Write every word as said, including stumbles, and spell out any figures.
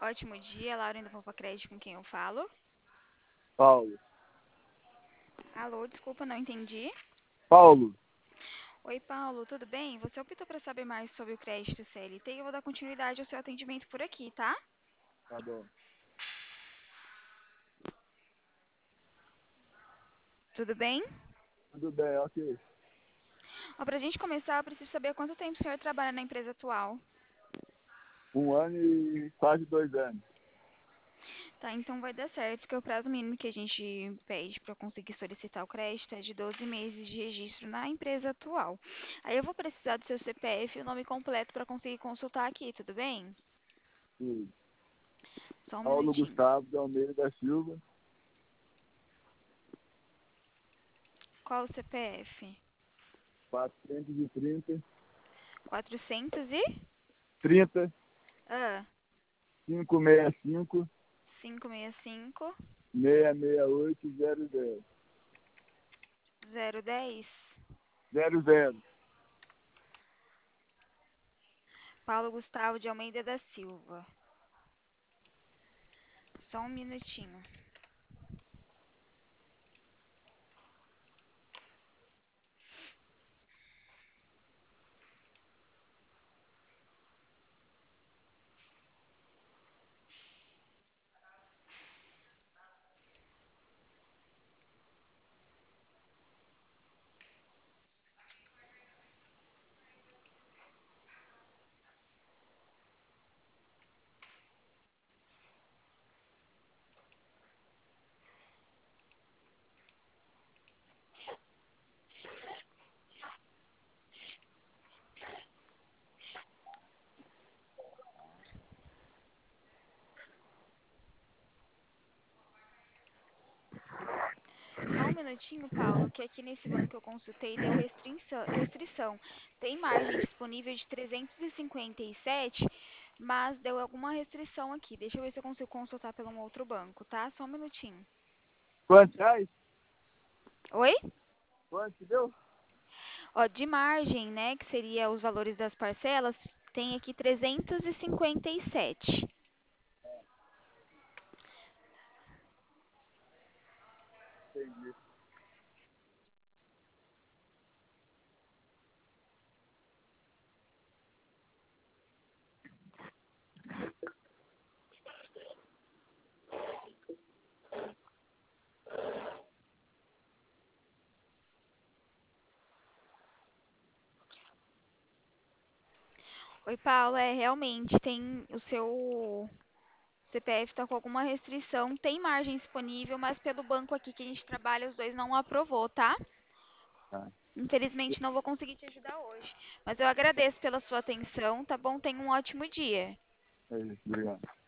Ótimo dia, Laura do Poupa Crédito, com quem eu falo. Paulo. Alô, desculpa, não entendi. Paulo. Oi, Paulo, tudo bem? Você optou para saber mais sobre o crédito C L T e eu vou dar continuidade ao seu atendimento por aqui, tá? Tá bom. Tudo bem? Tudo bem, ok. Ó, pra gente começar, eu preciso saber há quanto tempo o senhor trabalha na empresa atual. Um ano e quase dois anos. Tá, então vai dar certo, porque o prazo mínimo que a gente pede para conseguir solicitar o crédito é de doze meses de registro na empresa atual. Aí eu vou precisar do seu C P F e o nome completo para conseguir consultar aqui, tudo bem? Sim. Só um Paulo minutinho. Gustavo de Almeida da Silva, Qual o C P F? quatrocentos e trinta, quatrocentos e? trinta, Ah, quinhentos e sessenta e cinco, cinco seis cinco, seiscentos e sessenta e oito, zero zero. zero dez. Zero zero. Paulo Gustavo de Almeida da Silva. Só um minutinho. Só um minutinho, Paulo, que aqui nesse banco que eu consultei deu restrição. restrição. Tem margem disponível de trezentos e cinquenta e sete, mas deu alguma restrição aqui. Deixa eu ver se eu consigo consultar pelo um outro banco, tá? Só um minutinho. Quantos reais? Oi? Quanto deu? Ó, de margem, né, que seria os valores das parcelas, tem aqui trezentos e cinquenta e sete. Entendi. Oi, Paulo, é realmente tem o seu C P F está com alguma restrição, tem margem disponível, mas pelo banco aqui que a gente trabalha, os dois não aprovou, tá? Tá. Infelizmente não vou conseguir te ajudar hoje. Mas eu agradeço pela sua atenção, tá bom? Tenha um ótimo dia. É isso, obrigado.